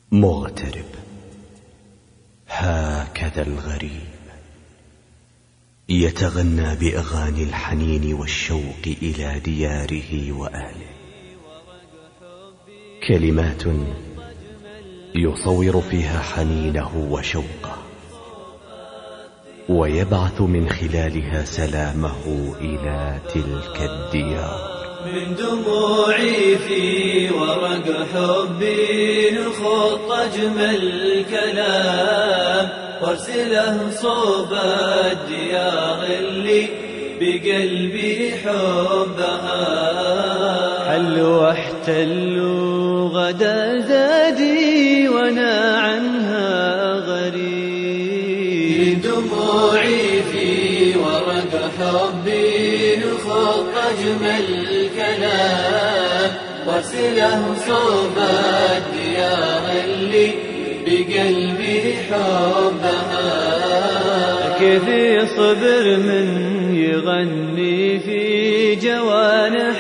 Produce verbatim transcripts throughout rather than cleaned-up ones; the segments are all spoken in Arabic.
مغترب، هكذا الغريب يتغنى بأغاني الحنين والشوق إلى دياره وأهله. كلمات يصور فيها حنينه وشوقه، ويبعث من خلالها سلامه إلى تلك الديار. من دموعي في ورق حبي نخط أجمل كلام، وارسله صوب الديار اللي بقلبي حبها. حلوا واحتلوا غدا زادي وانا عنها غريب. من دموعي في ورق حبي نخط أجمل كلام، وارسله صوب الديار اللي بقلبي حبها. كيف صبر من يغني في جوانح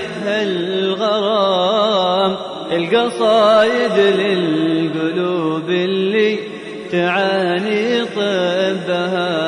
الغرام، القصايد للقلوب اللي تعاني طبها.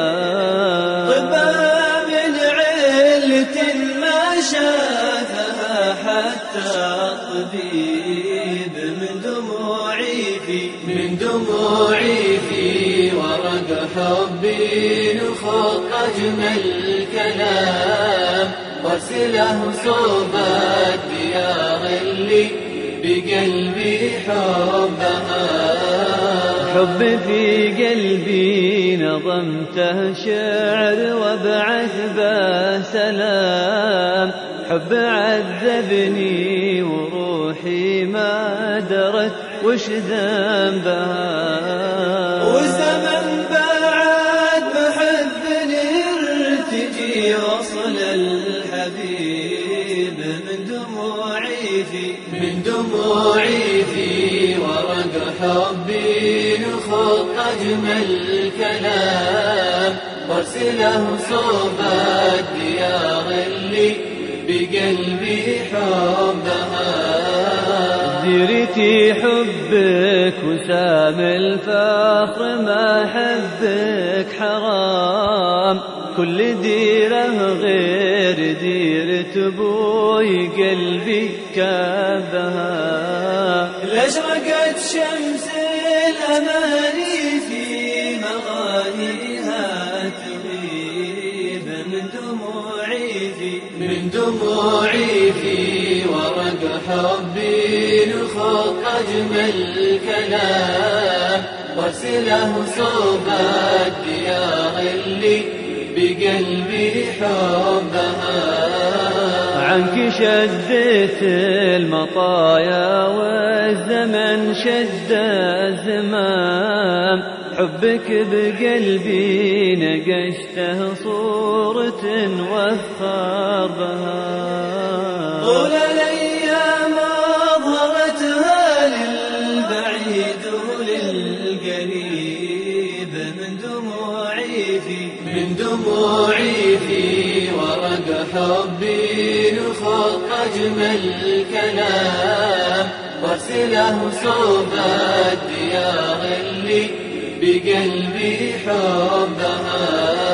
طبها من علة ما شافها حتى الطبيب. من دموعي في من دموعي في ورق حبي نخط أجمل كلام، وارسله صوب الديار اللي بقلبي حبها. حب في قلبي نظمته شعر وابعث به سلام، حب عذبني وروحي ما درت وش ذنبها. وزمن بعد محبني ارتجي وصل الحبيب. من دموعي في من دموعي في ورق حبي نخط أجمل كلام، وارسله صوب الديار اللي بقلبي حبها. ديرتي حبك وسام الفخر ما حبك حرام، كل ديره غير ديرة ابوي قلبي كابها. لاشرقت شمس الأماني في مغانيها تغيب. من دموعي في من دموعي في ورق حبي نخط أجمل كلام، وارسله صوب الديار اللي بقلبي حبها. عنك شدت المطايا والزمن شد الزمام، حبك بقلبي نقشته صورة وافخر بها. طول الأيام أظهرتها للبعيد وللقريب. من دموعي في من دموعي في ورق حبي نخط أجمل كلام، وارسله صوب الديار اللي بقلبي حبها.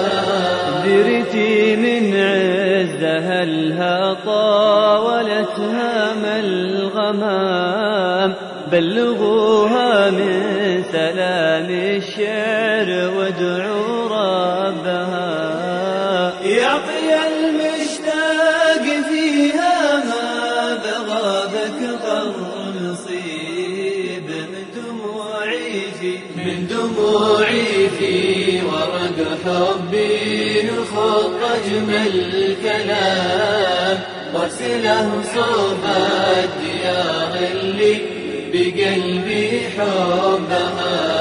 ديرتي من عزها لها طاولتها ما الغمام، بلغوها من سلام الشعر وادعوا ربها. يعطي المشتاق فيها ما بغى بكبر نصيب. من دموعي في من دموعي في ورق حبي نخط أجمل كلام، وارسله صوب الديار اللي بقلبي حبها.